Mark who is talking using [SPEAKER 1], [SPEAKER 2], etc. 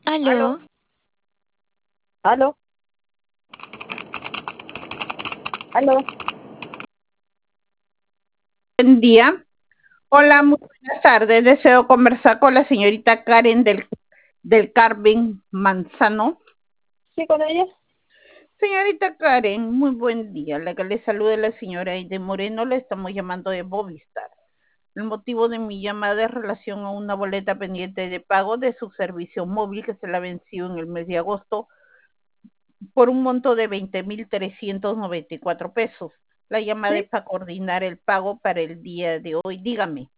[SPEAKER 1] Aló,
[SPEAKER 2] Aló, aló, aló.
[SPEAKER 1] buen día. Hola, muy buenas tardes. Deseo conversar con la señorita Karen del Carmen Manzano.
[SPEAKER 2] ¿Sí con ella?
[SPEAKER 1] Señorita Karen, muy buen día. La que le saluda la señora Aide Moreno, la estamos llamando de Movistar. El motivo de mi llamada es relación a una boleta pendiente de pago de su servicio móvil que se la venció en el mes de agosto por un monto de 20.394 pesos. La llamada es
[SPEAKER 2] Sí.
[SPEAKER 1] para coordinar el pago para el día de hoy. Dígame.